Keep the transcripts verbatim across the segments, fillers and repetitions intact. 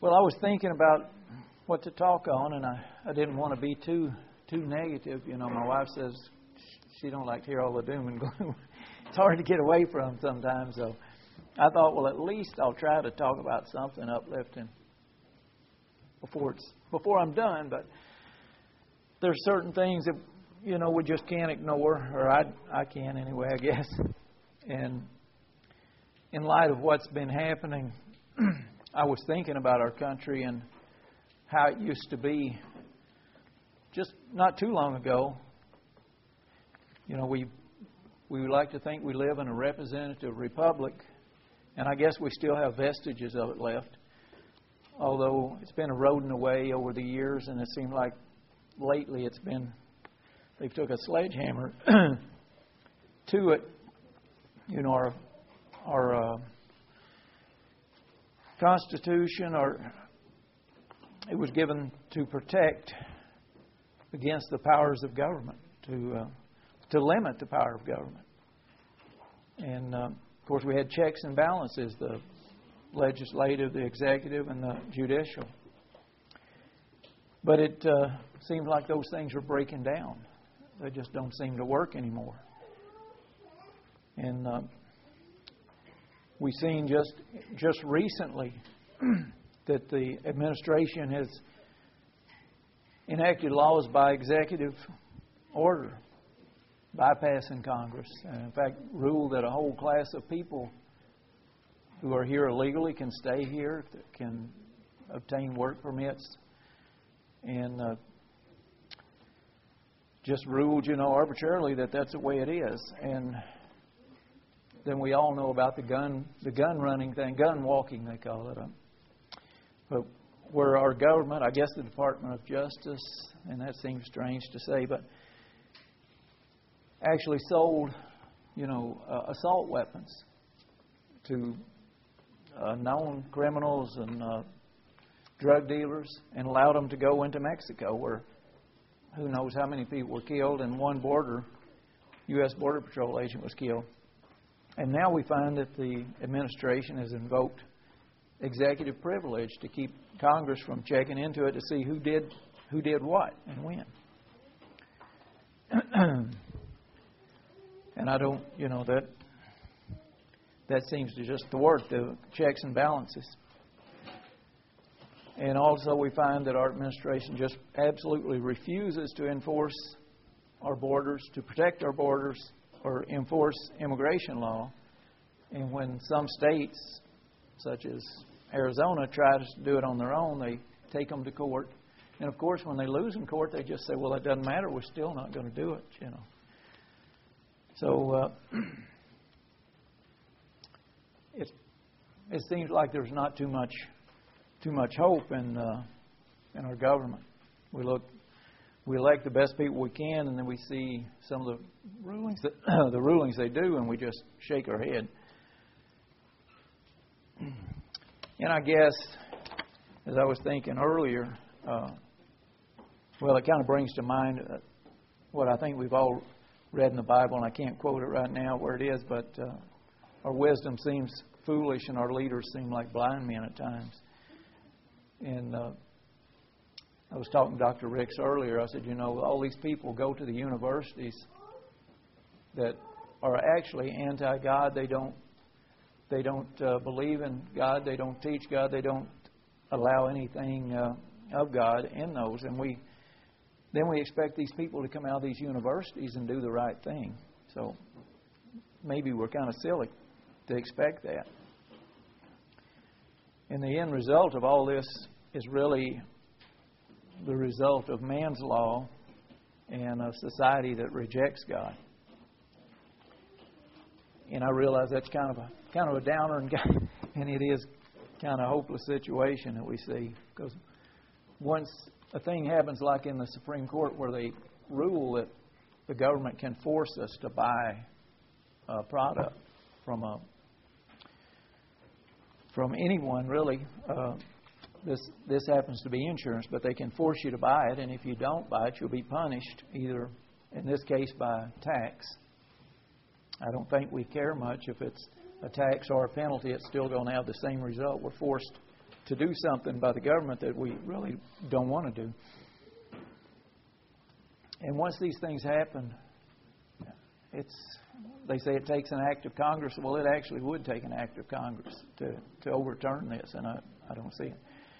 Well, I was thinking about what to talk on, and I, I didn't want to be too too negative. You know, my wife says she don't like to hear all the doom and gloom. It's hard to get away from sometimes. So I thought, well, at least I'll try to talk about something uplifting before it's before I'm done. But there's certain things that, you know, we just can't ignore, or I I can anyway, I guess. And in light of what's been happening, I was thinking about our country and how it used to be just not too long ago. You know, we we would like to think we live in a representative republic, and I guess we still have vestiges of it left, although it's been eroding away over the years, and it seemed like lately it's been, they took a sledgehammer to it. You know, our our uh, Constitution, or it was given to protect against the powers of government, to uh, to limit the power of government. And uh, of course, we had checks and balances: the legislative, the executive, and the judicial. But it uh, seems like those things are breaking down. They just don't seem to work anymore. And uh, we've seen just just recently that the administration has enacted laws by executive order, bypassing Congress, and in fact ruled that a whole class of people who are here illegally can stay here, can obtain work permits, and uh, just ruled, you know, arbitrarily that that's the way it is. And then we all know about the gun, the gun running thing, gun walking they call it. But where our government, I guess the Department of Justice, and that seems strange to say, but actually sold, you know, uh, assault weapons to uh, known criminals and uh, drug dealers, and allowed them to go into Mexico, where who knows how many people were killed, and one border, U S Border Patrol agent was killed. And now we find that the administration has invoked executive privilege to keep Congress from checking into it to see who did who did what and when. And I don't, you know, that that seems to just thwart the checks and balances. And also we find that our administration just absolutely refuses to enforce our borders, to protect our borders, or enforce immigration law. And when some states, such as Arizona, try to do it on their own, they take them to court. And of course, when they lose in court, they just say, well, it doesn't matter, we're still not going to do it, you know. So uh, it, it seems like there's not too much too much hope in uh, in our government. We look We elect the best people we can, and then we see some of the rulings that the rulings they do, and we just shake our head. And I guess, as I was thinking earlier, uh, well, it kind of brings to mind uh, what I think we've all read in the Bible, and I can't quote it right now where it is, but uh, our wisdom seems foolish, and our leaders seem like blind men at times. And uh, I was talking to Doctor Ricks earlier. I said, you know, all these people go to the universities that are actually anti-God. They don't, they don't uh, believe in God. They don't teach God. They don't allow anything uh, of God in those. And we, then we expect these people to come out of these universities and do the right thing. So maybe we're kind of silly to expect that. And the end result of all this is really the result of man's law and a society that rejects God. And I realize that's kind of a kind of a downer, and, and it is kind of a hopeless situation that we see, because once a thing happens, like in the Supreme Court, where they rule that the government can force us to buy a product from a from anyone, really. Uh, this this happens to be insurance, but they can force you to buy it, and if you don't buy it, you'll be punished, either, in this case, by tax. I don't think we care much if it's a tax or a penalty. It's still going to have the same result. We're forced to do something by the government that we really don't want to do. And once these things happen, it's they say it takes an act of Congress. Well, it actually would take an act of Congress to, to overturn this, and I, I don't see it.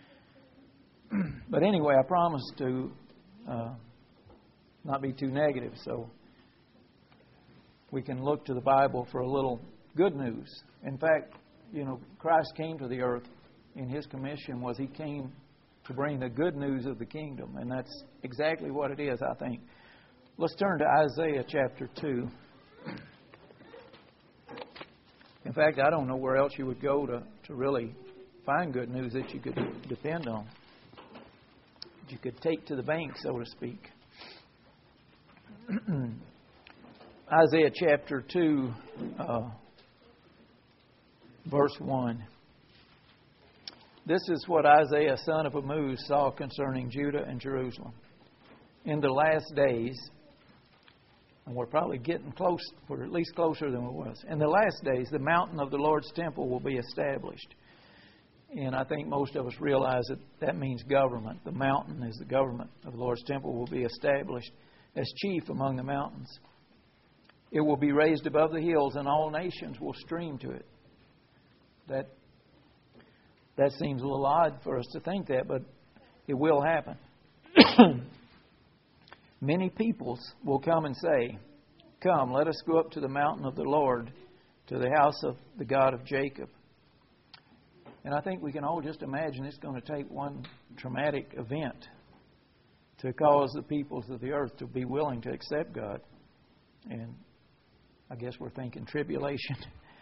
But anyway, I promised to uh, not be too negative, so we can look to the Bible for a little good news. In fact, you know, Christ came to the earth, and His commission was He came to bring the good news of the kingdom, and that's exactly what it is, I think. Let's turn to Isaiah chapter two. In fact, I don't know where else you would go to, to really find good news that you could depend on, that you could take to the bank, so to speak. Isaiah chapter two, uh, verse one. This is what Isaiah, son of Amoz, saw concerning Judah and Jerusalem. In the last days, and we're probably getting close, we're at least closer than it was. In the last days, the mountain of the Lord's temple will be established. And I think most of us realize that that means government. The mountain is the government of the Lord's temple will be established as chief among the mountains. It will be raised above the hills, and all nations will stream to it. That that seems a little odd for us to think that, but it will happen. Many peoples will come and say, "Come, let us go up to the mountain of the Lord, to the house of the God of Jacob." And I think we can all just imagine it's going to take one traumatic event to cause the peoples of the earth to be willing to accept God. And I guess we're thinking tribulation.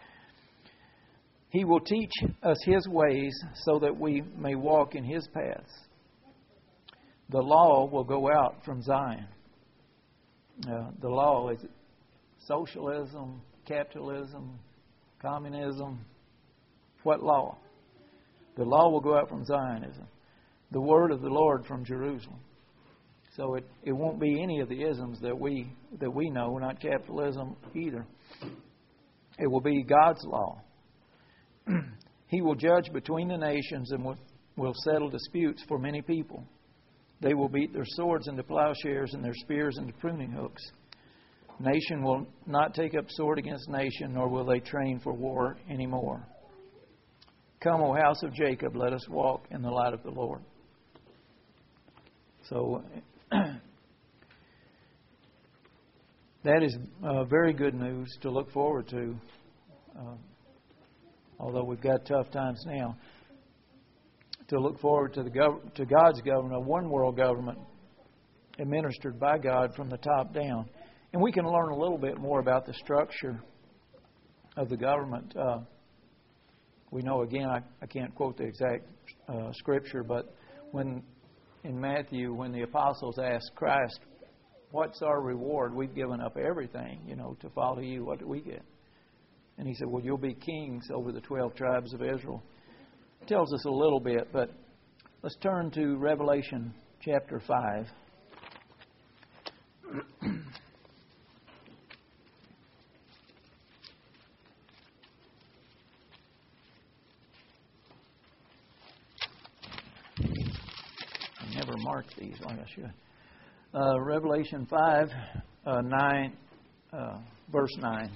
He will teach us His ways so that we may walk in His paths. The law will go out from Zion. Uh, the law is socialism, capitalism, communism. What law? The law will go out from Zionism. The word of the Lord from Jerusalem. So it, it won't be any of the isms that we that we know, not capitalism either. It will be God's law. He will judge between the nations and will, will settle disputes for many people. They will beat their swords into plowshares and their spears into pruning hooks. Nation will not take up sword against nation, nor will they train for war anymore. Come, O house of Jacob, let us walk in the light of the Lord. So that is uh, very good news to look forward to, uh, although we've got tough times now. To look forward to the gov- to God's government, one world government administered by God from the top down. And we can learn a little bit more about the structure of the government. Uh, we know, again, I, I can't quote the exact uh, scripture, but when in Matthew, when the apostles asked Christ, "What's our reward? We've given up everything, you know, to follow you. What do we get?" And He said, "Well, you'll be kings over the twelve tribes of Israel." Tells us a little bit, but let's turn to Revelation chapter five. I never marked these like I should. Uh, Revelation five, uh, nine, uh, verse nine.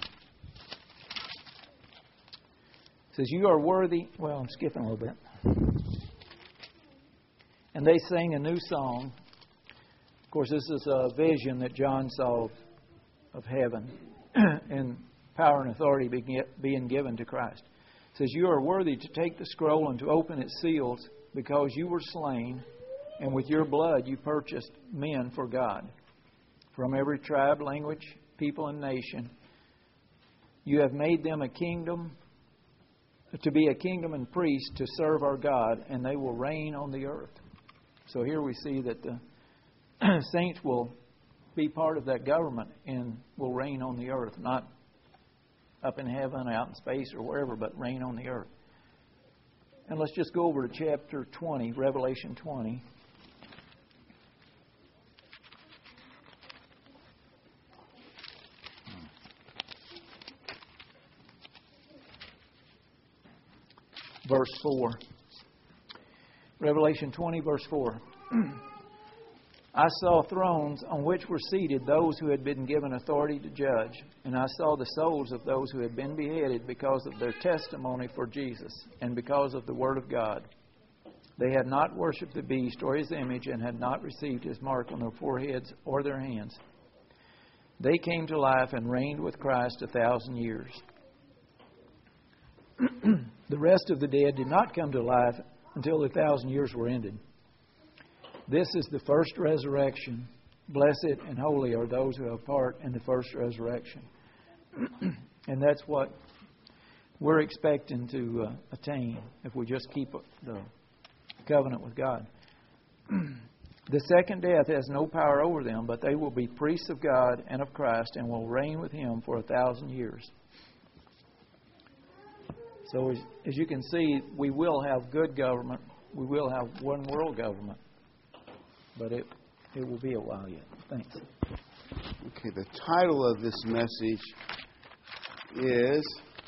It says, "You are worthy." Well, I'm skipping a little bit. And they sang a new song. Of course, this is a vision that John saw of heaven and power and authority being given to Christ. It says, "You are worthy to take the scroll and to open its seals, because you were slain, and with your blood you purchased men for God from every tribe, language, people, and nation. You have made them a kingdom, to be a kingdom and priests to serve our God, and they will reign on the earth." So here we see that the saints will be part of that government and will reign on the earth, not up in heaven, out in space, or wherever, but reign on the earth. And let's just go over to chapter twenty, Revelation twenty. Verse four. Revelation twenty, verse four. I saw thrones on which were seated those who had been given authority to judge. And I saw the souls of those who had been beheaded because of their testimony for Jesus and because of the Word of God. They had not worshipped the beast or his image and had not received his mark on their foreheads or their hands. They came to life and reigned with Christ a thousand years. The rest of the dead did not come to life until the thousand years were ended. This is the first resurrection. Blessed and holy are those who have part in the first resurrection. And that's what we're expecting to uh, attain if we just keep the covenant with God. The second death has no power over them, but they will be priests of God and of Christ and will reign with Him for a thousand years. So as, as you can see, we will have good government. We will have one world government. But it it will be a while yet. Thanks. Okay, the title of this message is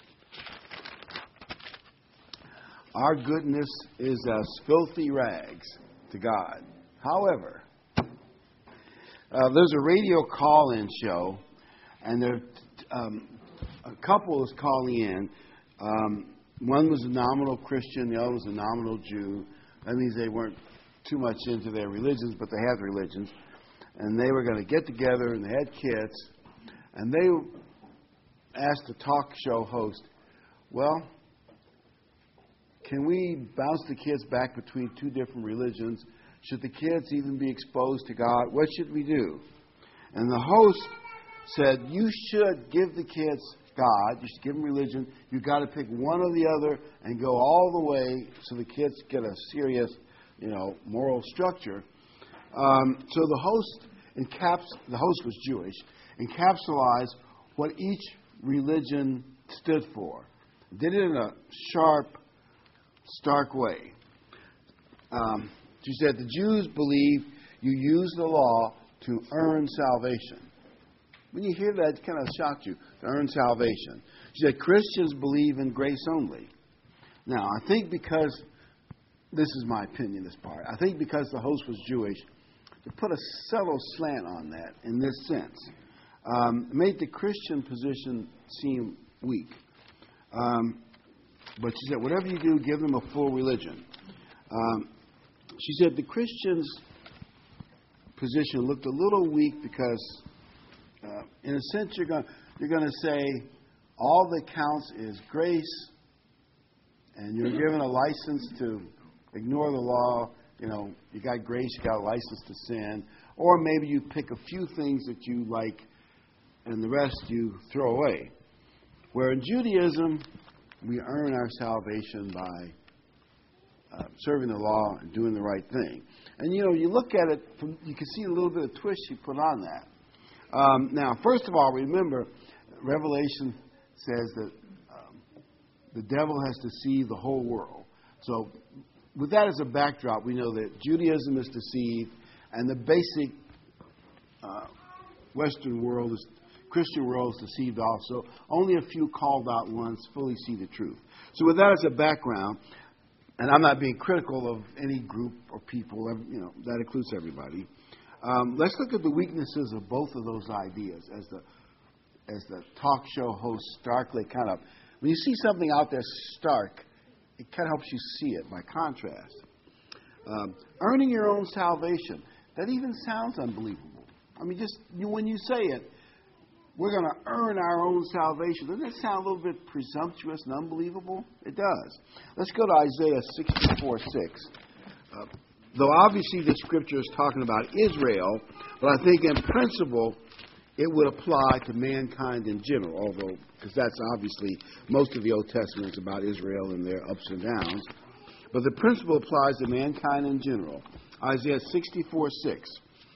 Our Goodness is as Filthy Rags to God. However, uh, there's a radio call-in show, and there um, a couple was calling in. Um, one was a nominal Christian, the other was a nominal Jew. That means they weren't too much into their religions, but they had religions. And they were going to get together, and they had kids. And they asked the talk show host, well, can we bounce the kids back between two different religions? Should the kids even be exposed to God? What should we do? And the host said, you should give the kids God. You should give them religion. You've got to pick one or the other and go all the way so the kids get a serious, you know, moral structure. Um, so the host, encaps, the host was Jewish, encapsulated what each religion stood for. Did it in a sharp, stark way. Um, she said, the Jews believe you use the law to earn salvation. When you hear that, it kind of shocked you, to earn salvation. She said, Christians believe in grace only. Now, I think because, this is my opinion, this part, I think because the host was Jewish, to put a subtle slant on that in this sense, um, made the Christian position seem weak. Um, but she said, whatever you do, give them a full religion. Um, she said the Christian's position looked a little weak because, uh, in a sense, you're going you're going to say all that counts is grace, and you're given a license to ignore the law. You know, you got grace, you got a license to sin, or maybe you pick a few things that you like, and the rest you throw away. Where in Judaism, we earn our salvation by uh, serving the law and doing the right thing. And, you know, you look at it, from, you can see a little bit of twist she put on that. Um, now, first of all, remember, Revelation says that um, the devil has deceived the whole world. So, with that as a backdrop, we know that Judaism is deceived, and the basic uh, Western world, is, Christian world, is deceived also. Only a few called out ones fully see the truth. So, with that as a background, and I'm not being critical of any group or people, you know, that includes everybody. Um, let's look at the weaknesses of both of those ideas as the as the talk show host starkly kind of, when you see something out there stark, it kind of helps you see it by contrast. Um, earning your own salvation, that even sounds unbelievable. I mean, just you, when you say it, we're going to earn our own salvation. Doesn't that sound a little bit presumptuous and unbelievable? It does. Let's go to Isaiah sixty-four six. Uh, though obviously the scripture is talking about Israel, but I think in principle it would apply to mankind in general, although, because that's obviously, most of the Old Testament is about Israel and their ups and downs. But the principle applies to mankind in general. Isaiah sixty-four six.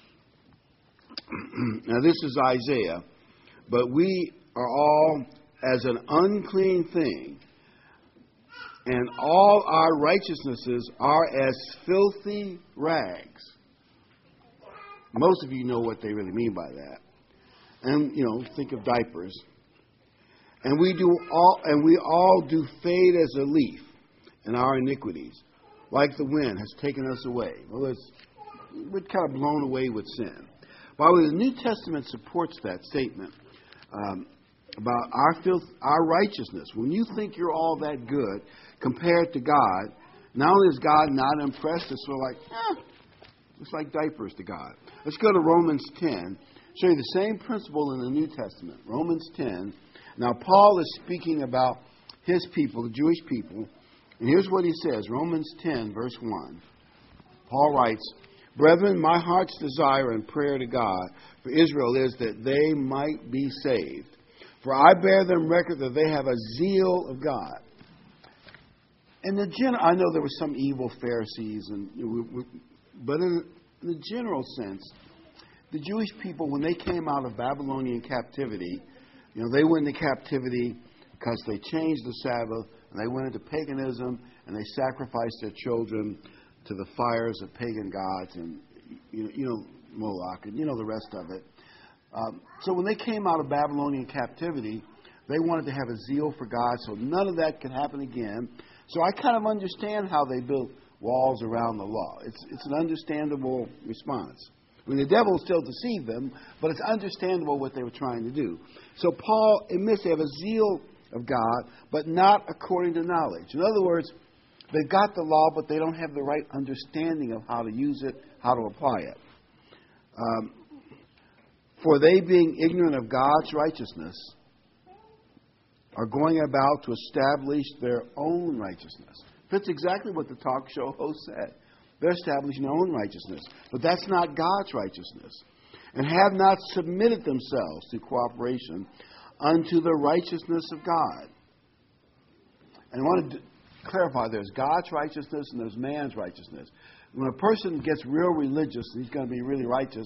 Now this is Isaiah. But we are all as an unclean thing, and all our righteousnesses are as filthy rags. Most of you know what they really mean by that. And, you know, think of diapers. And we do all and we all do fade as a leaf in our iniquities. like the wind, has taken us away. Well, it's, we're kind of blown away with sin. By the way, the New Testament supports that statement um, about our filth, our righteousness. When you think you're all that good compared to God, not only is God not impressed, it's sort of like, eh, it's like diapers to God. Let's go to Romans ten. Show you the same principle in the New Testament. Romans ten. Now, Paul is speaking about his people, the Jewish people. And here's what he says. Romans ten, verse one. Paul writes, Brethren, my heart's desire and prayer to God for Israel is that they might be saved. For I bear them record that they have a zeal of God. In the gen- I know there were some evil Pharisees, and but in the general sense, the Jewish people, when they came out of Babylonian captivity, you know, they went into captivity because they changed the Sabbath, and they went into paganism, and they sacrificed their children to the fires of pagan gods, and you know, you know Moloch, and you know the rest of it. Um, so when they came out of Babylonian captivity, they wanted to have a zeal for God, so none of that could happen again. So I kind of understand how they built walls around the law. It's it's an understandable response. I mean, the devil still deceived them, but it's understandable what they were trying to do. So Paul admits they have a zeal of God, but not according to knowledge. In other words, they've got the law, but they don't have the right understanding of how to use it, how to apply it. Um, for they, being ignorant of God's righteousness, are going about to establish their own righteousness. That's exactly what the talk show host said. They're establishing their own righteousness. But that's not God's righteousness. And have not submitted themselves to cooperation unto the righteousness of God. And I want to clarify, there's God's righteousness and there's man's righteousness. When a person gets real religious and he's going to be really righteous,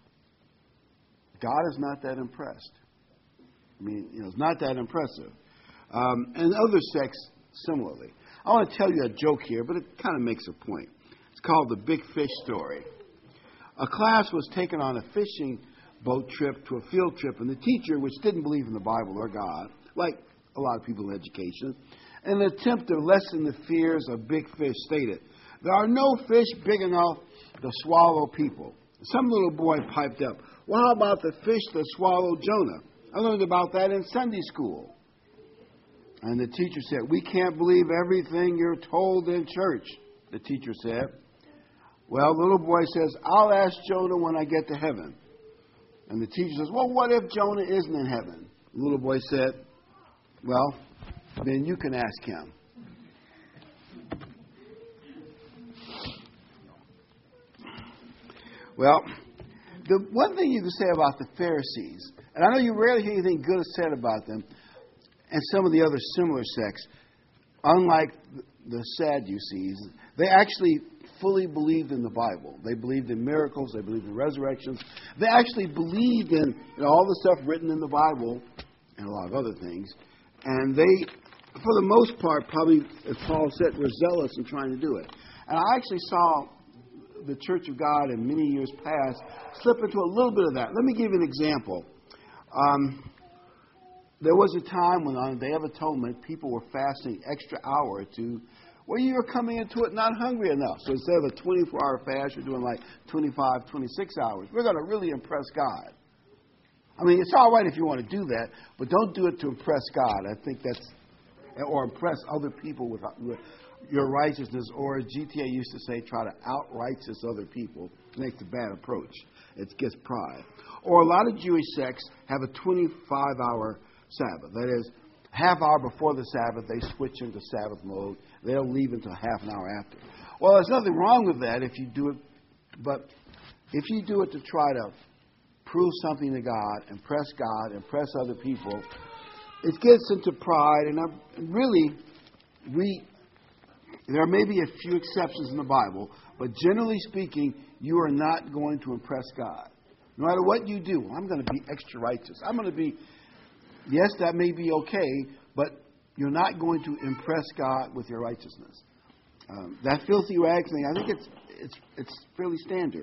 God is not that impressed. I mean, you know, it's not that impressive. Um, and other sects, similarly. I want to tell you a joke here, but it kind of makes a point. It's called the Big Fish Story. A class was taken on a fishing boat trip to a field trip, and the teacher, which didn't believe in the Bible or God, like a lot of people in education, in an attempt to lessen the fears of big fish, stated, there are no fish big enough to swallow people. Some little boy piped up, well, how about the fish that swallowed Jonah? I learned about that in Sunday school. And the teacher said, we can't believe everything you're told in church, the teacher said. Well, the little boy says, I'll ask Jonah when I get to heaven. And the teacher says, well, what if Jonah isn't in heaven? The little boy said, well, then you can ask him. Well, the one thing you can say about the Pharisees, and I know you rarely hear anything good said about them, and some of the other similar sects, unlike the Sadducees, they actually fully believed in the Bible. They believed in miracles. They believed in resurrections. They actually believed in you know, all the stuff written in the Bible and a lot of other things. And they, for the most part, probably, as Paul said, were zealous in trying to do it. And I actually saw the Church of God in many years past slip into a little bit of that. Let me give you an example. Um, there was a time when on the Day of Atonement, people were fasting extra hour or two. Well, you were coming into it not hungry enough. So instead of a twenty-four hour fast, you're doing like twenty-five, twenty-six hours. We're going to really impress God. I mean, it's all right if you want to do that, but don't do it to impress God. I think that's, or impress other people with, with your righteousness, or as G T A used to say, try to out-righteous other people. It makes a bad approach. It gets pride. Or a lot of Jewish sects have a twenty-five hour Sabbath. That is, half hour before the Sabbath, they switch into Sabbath mode. They don't leave until half an hour after. Well, there's nothing wrong with that if you do it, but if you do it to try to prove something to God, impress God, impress other people, it gets into pride. And I'm, really, we there may be a few exceptions in the Bible, but generally speaking, you are not going to impress God. No matter what you do, I'm going to be extra righteous. I'm going to be, yes, that may be okay, but you're not going to impress God with your righteousness. Um, that filthy rags thing, I think it's it's it's fairly standard.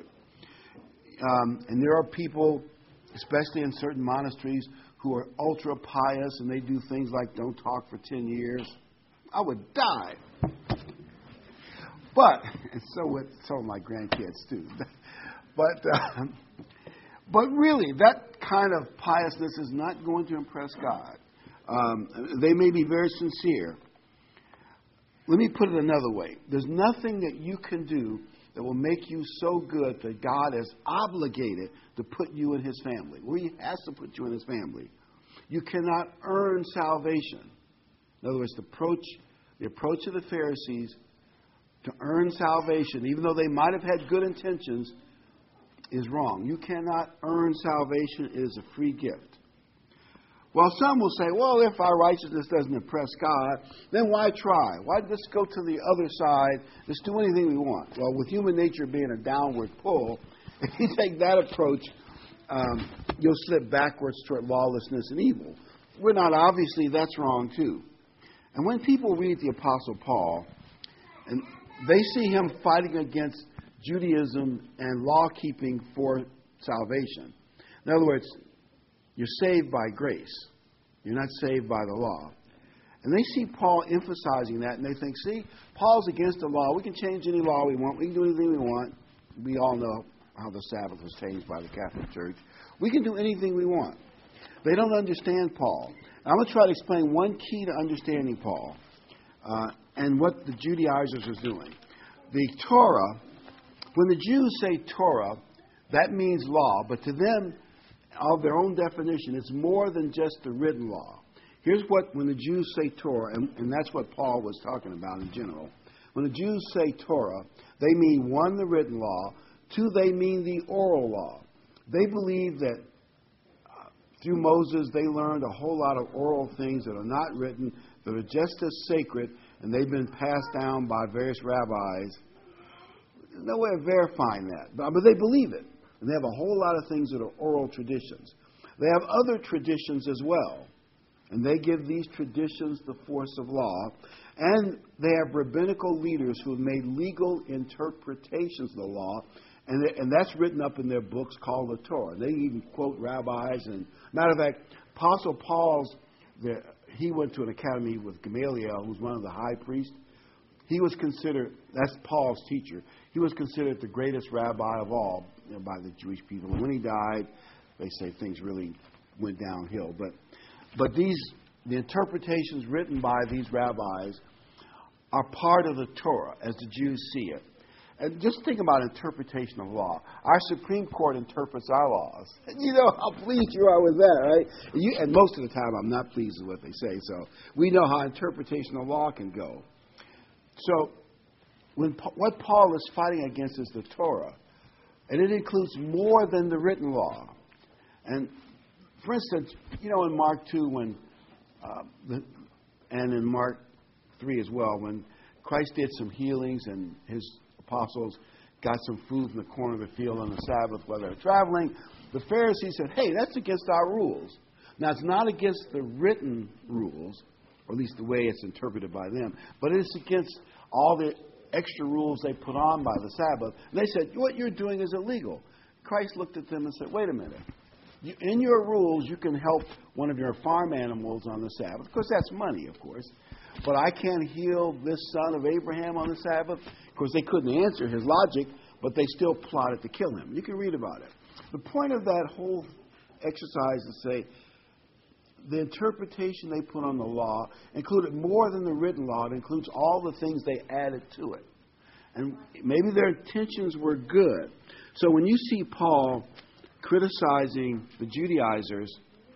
Um, and there are people, especially in certain monasteries, who are ultra pious and they do things like don't talk for ten years. I would die. But, and so with some of my grandkids too. But, uh, but really, that kind of piousness is not going to impress God. Um, they may be very sincere. Let me put it another way. There's nothing that you can do that will make you so good that God is obligated to put you in His family. Well, He has to put you in His family. You cannot earn salvation. In other words, the approach, the approach of the Pharisees to earn salvation, even though they might have had good intentions, is wrong. You cannot earn salvation. It is a free gift. Well, some will say, well, if our righteousness doesn't impress God, then why try? Why just go to the other side? Just do anything we want. Well, with human nature being a downward pull, if you take that approach, um, you'll slip backwards toward lawlessness and evil. We're not, obviously, that's wrong too. And when people read the Apostle Paul, and they see him fighting against Judaism and law-keeping for salvation. In other words, you're saved by grace. You're not saved by the law. And they see Paul emphasizing that, and they think, see, Paul's against the law. We can change any law we want. We can do anything we want. We all know how the Sabbath was changed by the Catholic Church. We can do anything we want. They don't understand Paul. And I'm going to try to explain one key to understanding Paul uh, and what the Judaizers are doing. The Torah, when the Jews say Torah, that means law, but to them, of their own definition, it's more than just the written law. Here's what, when the Jews say Torah, and, and that's what Paul was talking about in general. When the Jews say Torah, they mean, one, the written law, two, they mean the oral law. They believe that uh, through Moses, they learned a whole lot of oral things that are not written, that are just as sacred, and they've been passed down by various rabbis. There's no way of verifying that, but, but they believe it. And they have a whole lot of things that are oral traditions. They have other traditions as well. And they give these traditions the force of law. And they have rabbinical leaders who have made legal interpretations of the law. And, they, and that's written up in their books called the Torah. They even quote rabbis. And matter of fact, Apostle Paul's, the, he went to an academy with Gamaliel, who's one of the high priests. He was considered, that's Paul's teacher, he was considered the greatest rabbi of all, you know, by the Jewish people. And when he died, they say things really went downhill. But but these the interpretations written by these rabbis are part of the Torah as the Jews see it. And just think about interpretation of law. Our Supreme Court interprets our laws. And you know how pleased you are with that, right? And, you, and most of the time I'm not pleased with what they say. So we know how interpretation of law can go. So when what Paul is fighting against is the Torah. And it includes more than the written law. And, for instance, you know, in Mark two, when, uh, the, and in Mark three as well, when Christ did some healings and his apostles got some food from the corner of the field on the Sabbath while they were traveling, the Pharisees said, hey, that's against our rules. Now, it's not against the written rules, or at least the way it's interpreted by them, but it's against all the extra rules they put on by the Sabbath. And they said, what you're doing is illegal. Christ looked at them and said, wait a minute. You, in your rules, you can help one of your farm animals on the Sabbath. Of course, that's money, of course. But I can't heal this son of Abraham on the Sabbath. Of course, they couldn't answer his logic, but they still plotted to kill him. You can read about it. The point of that whole exercise is to say, the interpretation they put on the law included more than the written law. It includes all the things they added to it. And maybe their intentions were good. So when you see Paul criticizing the Judaizers,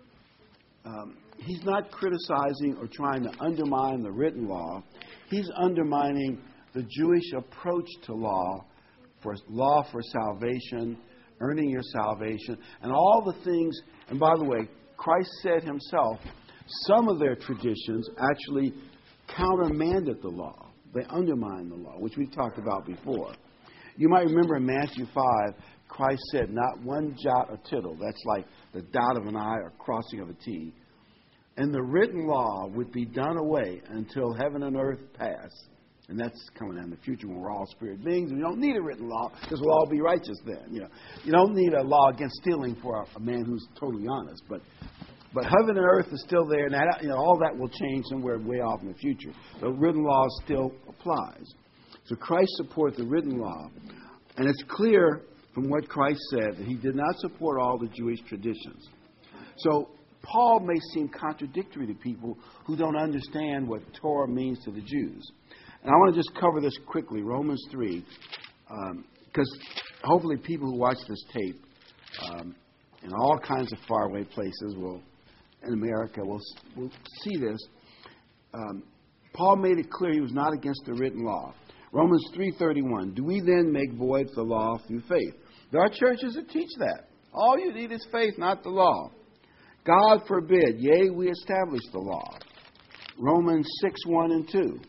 um, he's not criticizing or trying to undermine the written law. He's undermining the Jewish approach to law, for law for salvation, earning your salvation, and all the things. And by the way, Christ said himself, some of their traditions actually countermanded the law. They undermined the law, which we've talked about before. You might remember in Matthew five, Christ said, not one jot or tittle. That's like the dot of an I or crossing of a T. And the written law would be done away until heaven and earth pass. And that's coming in the future when we're all spirit beings. We don't need a written law because we'll all be righteous then. You know, you don't need a law against stealing for a, a man who's totally honest. But but heaven and earth is still there, and that, you know, all that will change somewhere way off in the future. The written law still applies. So Christ supports the written law. And it's clear from what Christ said that he did not support all the Jewish traditions. So Paul may seem contradictory to people who don't understand what Torah means to the Jews. And I want to just cover this quickly, Romans three, because um, hopefully people who watch this tape um, in all kinds of faraway places will, in America, will, will see this. Um, Paul made it clear he was not against the written law. Romans three thirty-one, do we then make void the law through faith? There are churches that teach that. All you need is faith, not the law. God forbid, yea, we establish the law. Romans six, one and two.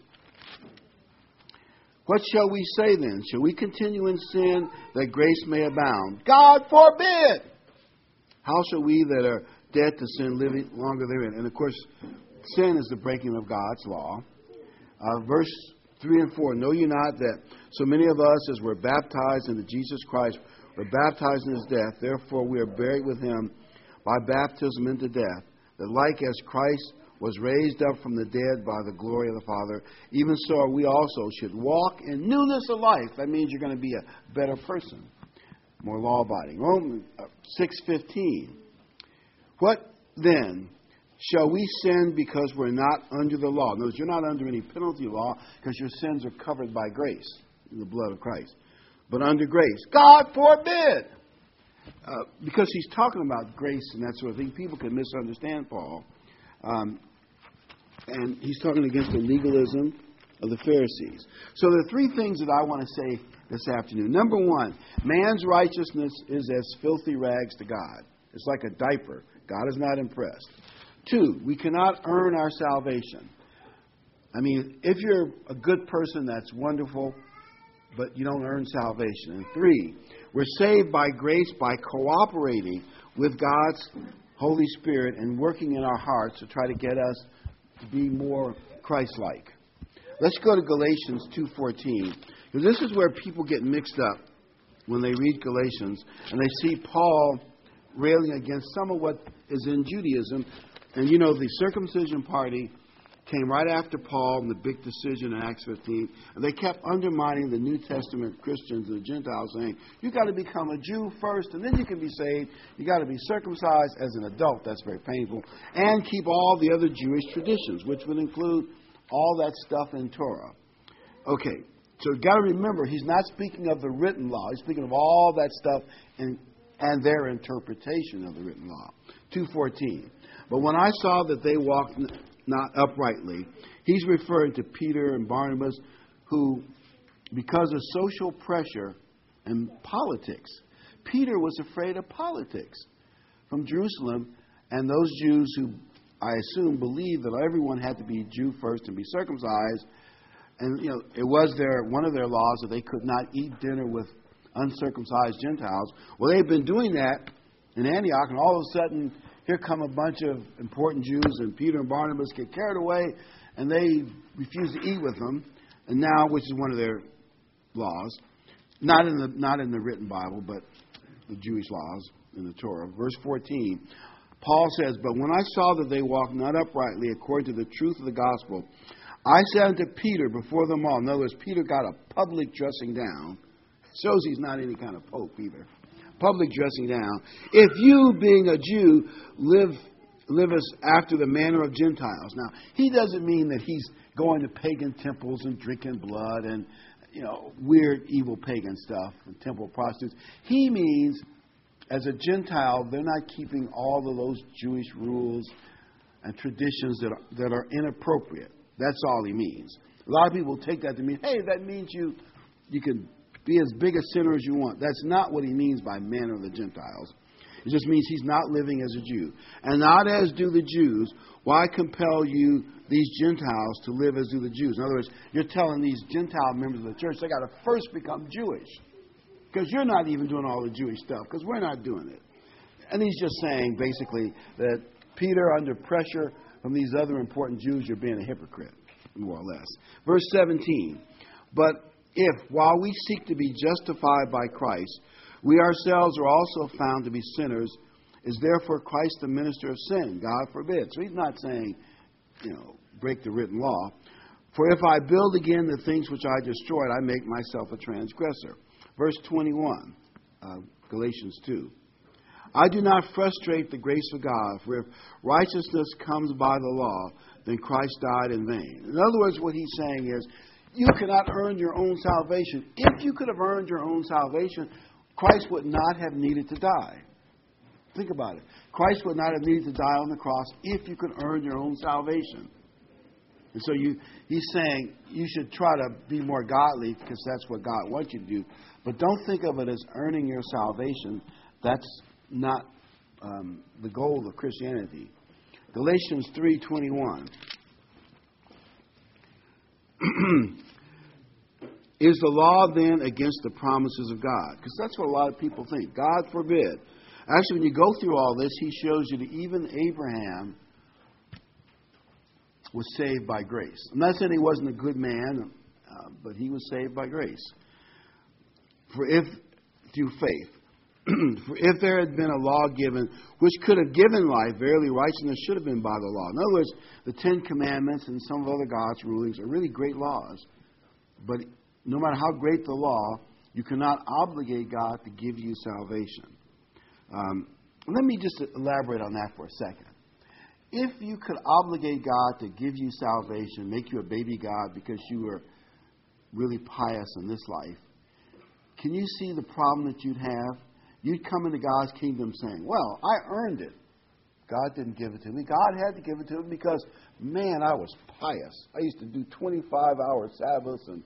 What shall we say then? Shall we continue in sin that grace may abound? God forbid! How shall we that are dead to sin live longer therein? And of course, sin is the breaking of God's law. Uh, verse three and four, know ye not that so many of us as were baptized into Jesus Christ were baptized in his death, therefore we are buried with him by baptism into death, that like as Christ was raised up from the dead by the glory of the Father, even so we also should walk in newness of life. That means you're going to be a better person, more law-abiding. Romans six fifteen. What then? Shall we sin because we're not under the law? Notice you're not under any penalty law because your sins are covered by grace in the blood of Christ. But under grace. God forbid! Uh, because he's talking about grace and that sort of thing. People can misunderstand Paul. Um, and he's talking against the legalism of the Pharisees. So there are three things that I want to say this afternoon. Number one, man's righteousness is as filthy rags to God. It's like a diaper. God is not impressed. Two, we cannot earn our salvation. I mean, if you're a good person, that's wonderful, but you don't earn salvation. And three, we're saved by grace by cooperating with God's Holy Spirit and working in our hearts to try to get us to be more Christ-like. Let's go to Galatians two fourteen. This is where people get mixed up when they read Galatians and they see Paul railing against some of what is in Judaism. And you know, the circumcision party came right after Paul and the big decision in Acts fifteen. And they kept undermining the New Testament Christians and the Gentiles, saying, you've got to become a Jew first, and then you can be saved. You've got to be circumcised as an adult. That's very painful. And keep all the other Jewish traditions, which would include all that stuff in Torah. Okay, so you've got to remember, he's not speaking of the written law. He's speaking of all that stuff and, and their interpretation of the written law. two fourteen. But when I saw that they walked not uprightly, he's referring to Peter and Barnabas, who, because of social pressure and politics, Peter was afraid of politics from Jerusalem, and those Jews who, I assume, believed that everyone had to be Jew first and be circumcised, and you know, it was their one of their laws that they could not eat dinner with uncircumcised Gentiles. Well, they've been doing that in Antioch, and all of a sudden, here come a bunch of important Jews, and Peter and Barnabas get carried away, and they refuse to eat with them. And now, which is one of their laws, not in the not in the written Bible, but the Jewish laws in the Torah. Verse fourteen, Paul says, "But when I saw that they walked not uprightly according to the truth of the gospel, I said unto Peter before them all." In other words, Peter got a public dressing down. Shows he's not any kind of pope either. Public dressing down. If you, being a Jew, live live us after the manner of Gentiles. Now, he doesn't mean that he's going to pagan temples and drinking blood and, you know, weird, evil pagan stuff and temple prostitutes. He means, as a Gentile, they're not keeping all of those Jewish rules and traditions that are, that are inappropriate. That's all he means. A lot of people take that to mean, hey, that means you you can be as big a sinner as you want. That's not what he means by manner of the Gentiles. It just means he's not living as a Jew. And not as do the Jews. Why compel you, these Gentiles, to live as do the Jews? In other words, you're telling these Gentile members of the church they got to first become Jewish. Because you're not even doing all the Jewish stuff. Because we're not doing it. And he's just saying, basically, that Peter, under pressure from these other important Jews, you're being a hypocrite, more or less. Verse seventeen. But if, while we seek to be justified by Christ, we ourselves are also found to be sinners, is therefore Christ the minister of sin? God forbid. So he's not saying, you know, break the written law. For if I build again the things which I destroyed, I make myself a transgressor. Verse twenty-one, uh, Galatians two. I do not frustrate the grace of God, for if righteousness comes by the law, then Christ died in vain. In other words, what he's saying is, you cannot earn your own salvation. If you could have earned your own salvation, Christ would not have needed to die. Think about it. Christ would not have needed to die on the cross if you could earn your own salvation. And so you, he's saying you should try to be more godly because that's what God wants you to do. But don't think of it as earning your salvation. That's not um, the goal of Christianity. Galatians three twenty-one. Is the law then against the promises of God? Because that's what a lot of people think. God forbid. Actually, when you go through all this, he shows you that even Abraham was saved by grace. I'm not saying he wasn't a good man, uh, but he was saved by grace. For if, through faith, for if there had been a law given which could have given life, verily righteousness should have been by the law. In other words, the Ten Commandments and some of other God's rulings are really great laws. But no matter how great the law, you cannot obligate God to give you salvation. Um, let me just elaborate on that for a second. If you could obligate God to give you salvation, make you a baby God because you were really pious in this life, can you see the problem that you'd have? You'd come into God's kingdom saying, well, I earned it. God didn't give it to me. God had to give it to me because, man, I was pious. I used to do twenty-five hour Sabbaths and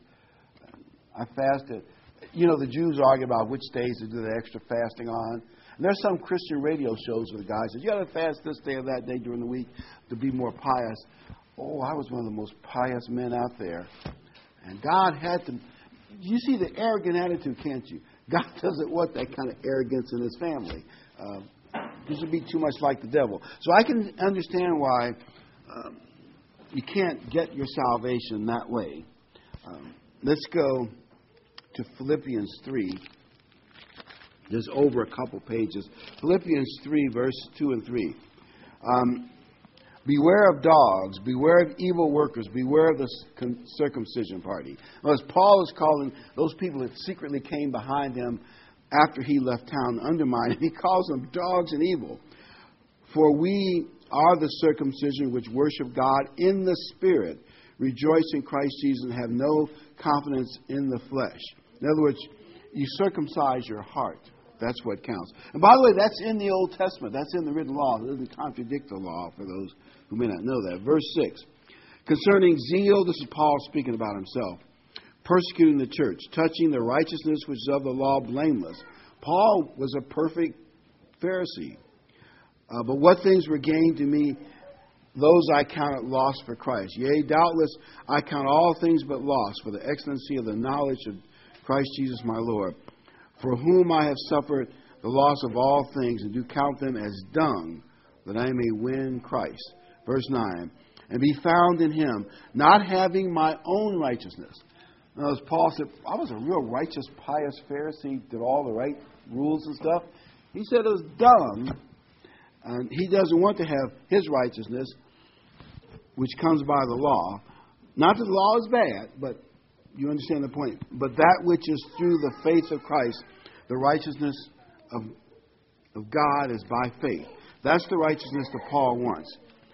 I fasted. You know, the Jews argue about which days to do the extra fasting on. And there's some Christian radio shows where the guy says, you got to fast this day or that day during the week to be more pious. Oh, I was one of the most pious men out there. And God had to... You see the arrogant attitude, can't you? God doesn't want that kind of arrogance in his family. Uh, this would be too much like the devil. So I can understand why um, you can't get your salvation that way. Um, let's go to Philippians three. There's over a couple pages. Philippians three, verse two and three. Um, beware of dogs, beware of evil workers, beware of the circumcision party. As Paul is calling those people that secretly came behind him after he left town to undermine him, he calls them dogs and evil. For we are the circumcision which worship God in the Spirit, rejoice in Christ Jesus, and have no confidence in the flesh. In other words, you circumcise your heart. That's what counts. And by the way, that's in the Old Testament. That's in the written law. It doesn't contradict the law for those who may not know that. Verse six. Concerning zeal, this is Paul speaking about himself. Persecuting the church, touching the righteousness which is of the law blameless. Paul was a perfect Pharisee. Uh, but what things were gained to me, those I counted loss for Christ. Yea, doubtless I count all things but loss for the excellency of the knowledge of Christ Jesus my Lord, for whom I have suffered the loss of all things, and do count them as dung, that I may win Christ. Verse nine, and be found in him, not having my own righteousness. Now, as Paul said, I was a real righteous, pious Pharisee, did all the right rules and stuff. He said it was dung, and he doesn't want to have his righteousness, which comes by the law. Not that the law is bad, but you understand the point. But that which is through the faith of Christ, the righteousness of, of God is by faith. That's the righteousness that Paul wants.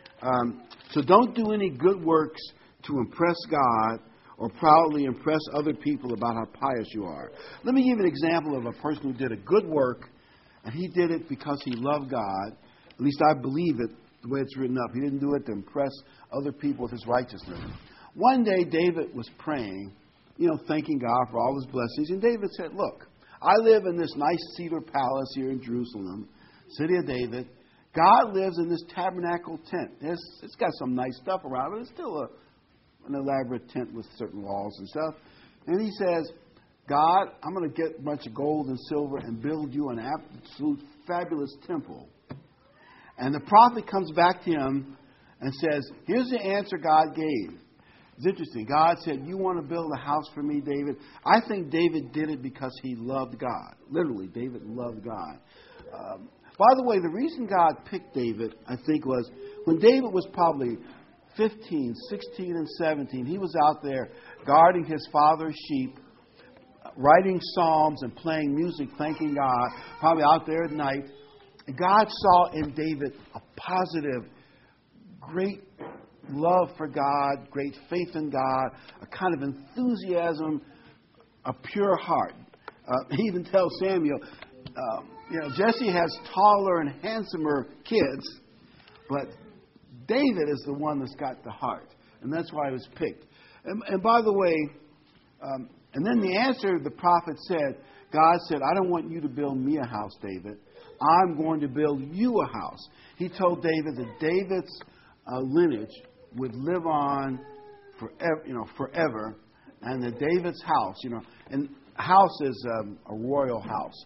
Um, so don't do any good works to impress God or proudly impress other people about how pious you are. Let me give you an example of a person who did a good work, and he did it because he loved God. At least I believe it the way it's written up. He didn't do it to impress other people with his righteousness. One day, David was praying, you know, thanking God for all his blessings. And David said, look, I live in this nice cedar palace here in Jerusalem, city of David. God lives in this tabernacle tent. It's, it's got some nice stuff around it. It's still a, an elaborate tent with certain walls and stuff. And he says, God, I'm going to get a bunch of gold and silver and build you an absolute fabulous temple. And the prophet comes back to him and says, here's the answer God gave. It's interesting. God said, you want to build a house for me, David? I think David did it because he loved God. Literally, David loved God. Um, by the way, the reason God picked David, I think, was when David was probably fifteen, sixteen, and seventeen, he was out there guarding his father's sheep, writing psalms and playing music, thanking God, probably out there at night. And God saw in David a positive, great love for God, great faith in God, a kind of enthusiasm, a pure heart. Uh, he even tells Samuel, uh, you know, Jesse has taller and handsomer kids, but David is the one that's got the heart. And that's why he was picked. And, and by the way, um, and then the answer the prophet said, God said, I don't want you to build me a house, David. I'm going to build you a house. He told David that David's uh, lineage would live on forever, you know, forever, and that David's house, you know, and house is um, a royal house,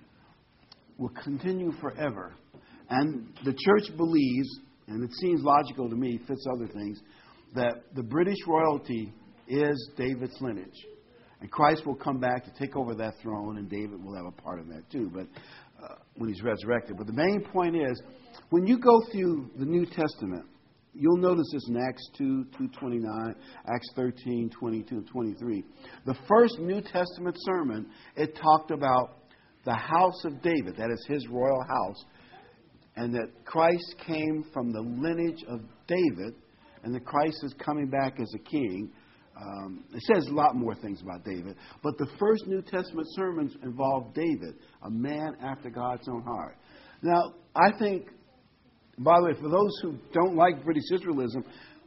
will continue forever. And the church believes, and it seems logical to me, fits other things, that the British royalty is David's lineage. And Christ will come back to take over that throne, and David will have a part in that too, but uh, when he's resurrected. But the main point is, when you go through the New Testament, you'll notice this in Acts two, two twenty-nine, Acts thirteen, twenty-two, and twenty-three. The first New Testament sermon, it talked about the house of David, that is his royal house, and that Christ came from the lineage of David, and that Christ is coming back as a king. Um, it says a lot more things about David, but the first New Testament sermons involved David, a man after God's own heart. Now, I think, by the way, for those who don't like British Israelism,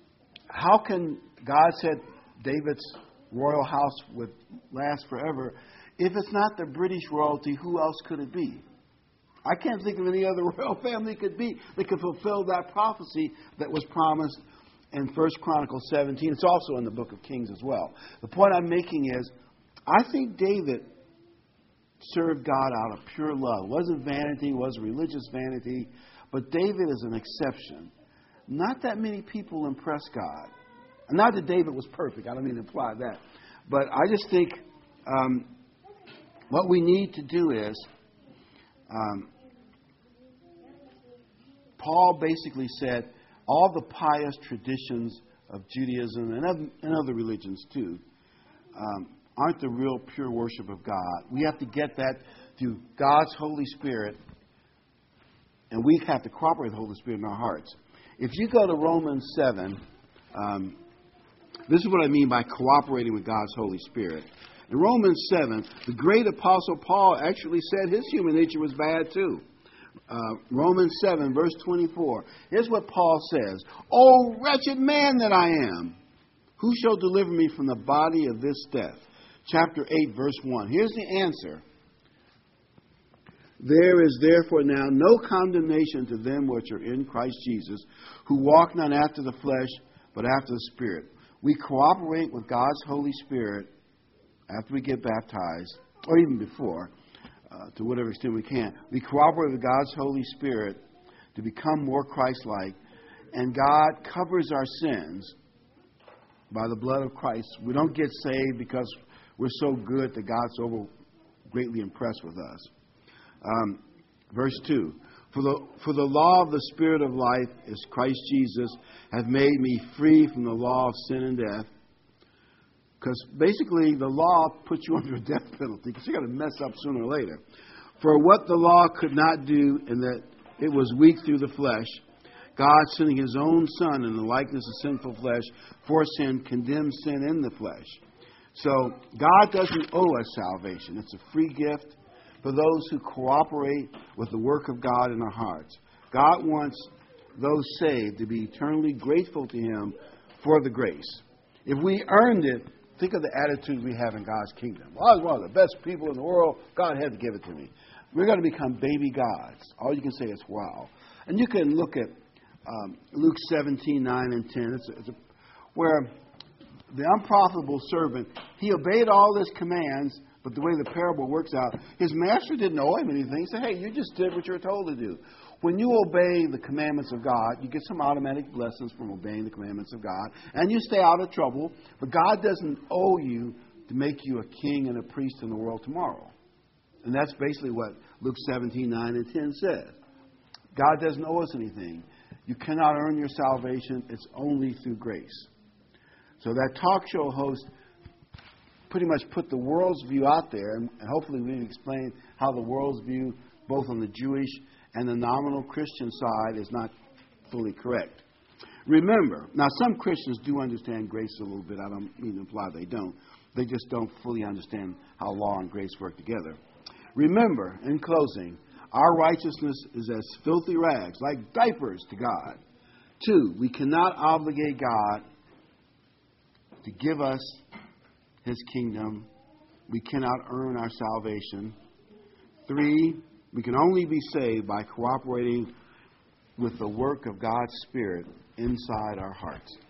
how can God said David's royal house would last forever? If it's not the British royalty, who else could it be? I can't think of any other royal family it could be that could fulfill that prophecy that was promised in First Chronicles seventeen. It's also in the book of Kings as well. The point I'm making is, I think David served God out of pure love. It wasn't vanity, it wasn't religious vanity, but David is an exception. Not that many people impress God. Not that David was perfect, I don't mean to imply that. But I just think um, what we need to do is, um, Paul basically said, all the pious traditions of Judaism and other, and other religions too um, aren't the real pure worship of God. We have to get that through God's Holy Spirit, and we have to cooperate with the Holy Spirit in our hearts. If you go to Romans seven, um, this is what I mean by cooperating with God's Holy Spirit. In Romans seven, the great apostle Paul actually said his human nature was bad too. Uh, Romans seven, verse twenty-four. Here's what Paul says. "O wretched man that I am, who shall deliver me from the body of this death?" Chapter eight, verse one. Here's the answer. "There is therefore now no condemnation to them which are in Christ Jesus, who walk not after the flesh, but after the Spirit." We cooperate with God's Holy Spirit after we get baptized, or even before, uh, to whatever extent we can. We cooperate with God's Holy Spirit to become more Christ-like, and God covers our sins by the blood of Christ. We don't get saved because we're so good that God's so greatly impressed with us. Um, verse two. For the, for the law of the Spirit of life is Christ Jesus hath made me free from the law of sin and death. Because basically the law puts you under a death penalty because you're going to mess up sooner or later. For what the law could not do, in that it was weak through the flesh, God sending his own Son in the likeness of sinful flesh for sin, condemned sin in the flesh. So God doesn't owe us salvation. It's a free gift for those who cooperate with the work of God in our hearts. God wants those saved to be eternally grateful to him for the grace. If we earned it, think of the attitude we have in God's kingdom. Well, I was one of the best people in the world. God had to give it to me. We're going to become baby gods. All you can say is, wow. And you can look at um, Luke seventeen, nine and ten, it's a, it's a, where the unprofitable servant, he obeyed all his commands, but the way the parable works out, his master didn't owe him anything. He said, hey, you just did what you were told to do. When you obey the commandments of God, you get some automatic blessings from obeying the commandments of God, and you stay out of trouble, but God doesn't owe you to make you a king and a priest in the world tomorrow. And that's basically what Luke seventeen, nine and ten says. God doesn't owe us anything. You cannot earn your salvation. It's only through grace. So that talk show host pretty much put the world's view out there, and hopefully we explain how the world's view, both on the Jewish and the nominal Christian side, is not fully correct. Remember, now some Christians do understand grace a little bit. I don't mean to imply they don't. They just don't fully understand how law and grace work together. Remember, in closing, our righteousness is as filthy rags, like diapers to God. Two, we cannot obligate God to give us His kingdom. We cannot earn our salvation. Three, we can only be saved by cooperating with the work of God's Spirit inside our hearts.